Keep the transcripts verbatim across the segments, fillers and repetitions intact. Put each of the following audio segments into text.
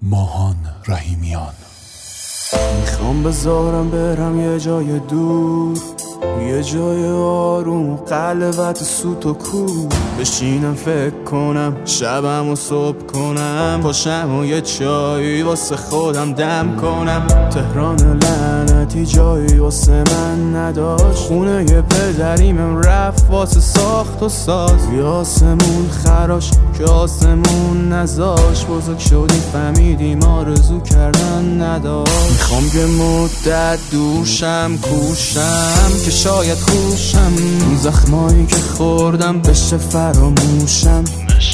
ماهان رحیمیان. میخوام بذارم برم یه جای دور، یه جای آروم، قلبت سوت و کور. بشینم فکر کنم، شبم و صبح کنم، پاشم و یه چایی واسه خودم دم کنم. تهران لعنتی جایی واسه من نداشت، خونه یه پدریمم رفت واسه ساخت و ساز. یه آسمون خراش که آسمون نذاش، بزرگ شدی فهمیدیم آرزو کردن نداشت. میخوام یه مدت دوشم کوشم که شاید خوشم، زخمایی که خوردم بشه فراموشم.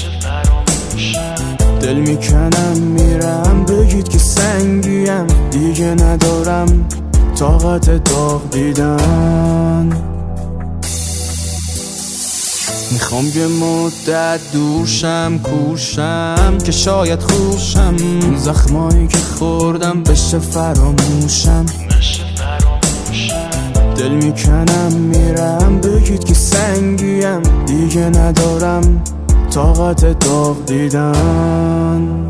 دل میکنم میرم، بگید که سنگیم، دیگه ندارم طاقت داغ دیدن. میخوام یه مدت دوشم کوشم که شاید خوشم، زخمایی که خوردم بشه فراموشم. دل میکنم میرم، بگید که سنگیم، دیگه ندارم طاقت داغ دیدن.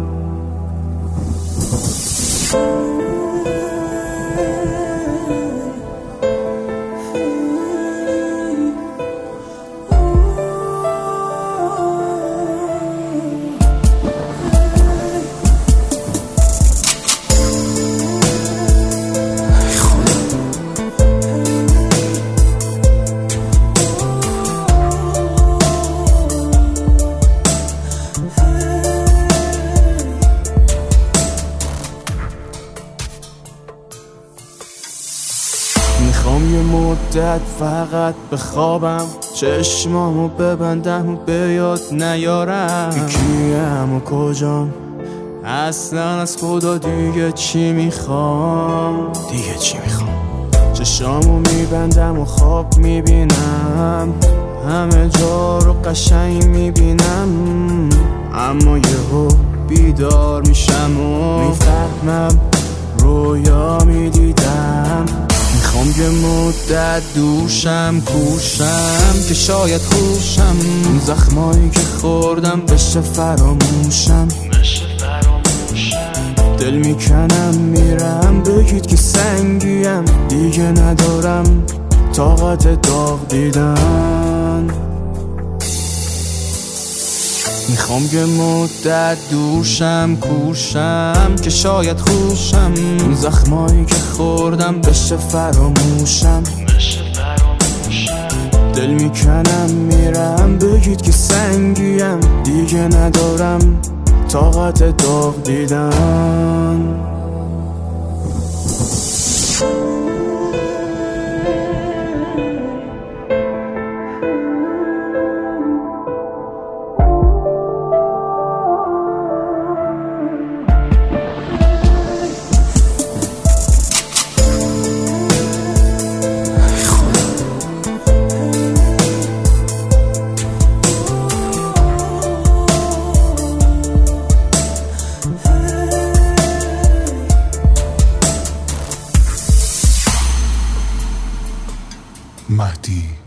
میخوام یه مدت فقط بخوابم، چشمامو ببندم و به یاد نیارم کیم و کجام، اصلا از خدا دیگه چی میخوام. دیگه چی میخوام؟ چشمامو میبندم و خواب میبینم، همه جا رو قشنگ میبینم، اما یهو بیدار میشم و میفهمم رویا میدیدم. میخوام یه مدت دوشم کوشم که شاید خوشم، زخمایی که خوردم بشه فراموشم. دل میکنم میرم، بگید که سنگیم، دیگه ندارم طاقت داغ دیدن. میخوام یه مدت دوشم کوشم که شاید خوشم، زخمایی که خوردم بشه فراموشم. دل میکنم میرم، بگید که سنگیم، دیگه ندارم طاقت داغ دیدن. مهدی